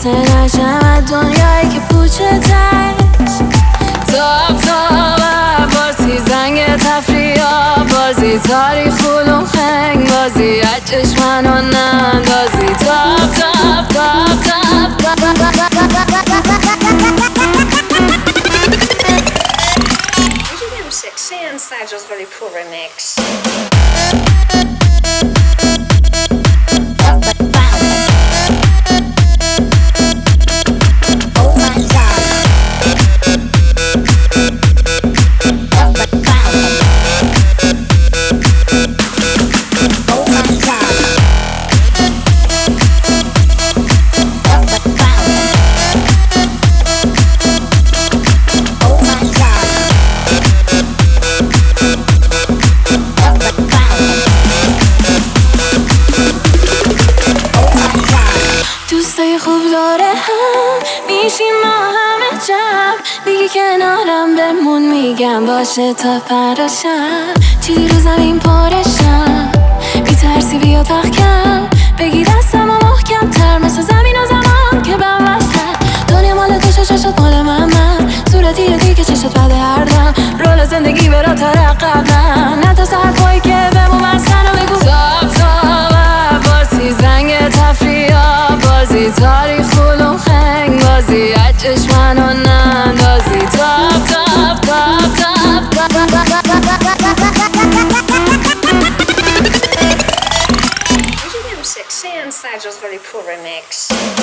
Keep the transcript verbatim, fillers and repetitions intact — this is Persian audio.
واسه نشم دنیایی که پوچه تش تاب تاب بازی زنگ تفریح بازی تاریخ خلوم خنگ بازی از چشمن و نندازی تاب تاب تاب تاب Sexy and Sajo's very poor remix. دوستای خوب داره هم میشیم ما همه جمع میگی کنارم بمون میگم باشه تا فردا شب چی رو زمین پارشم میترسی بیا تخکم بگی دستم و محکم تر مثل زمین و زمان که بم وسط دنیا مال تو چشت مال من من صورتی رو دی که چشت بده هر دم رول زندگی برا تا قبلم نه تا سر پایی که بمون مرسن و بگو تاب تاب بازی زنگ تفریح بازی تاریخ خلوم خنگ بازی از چشمن و نندازی تاب تاب تاب تاب Sexy and Sajo's very poor remix.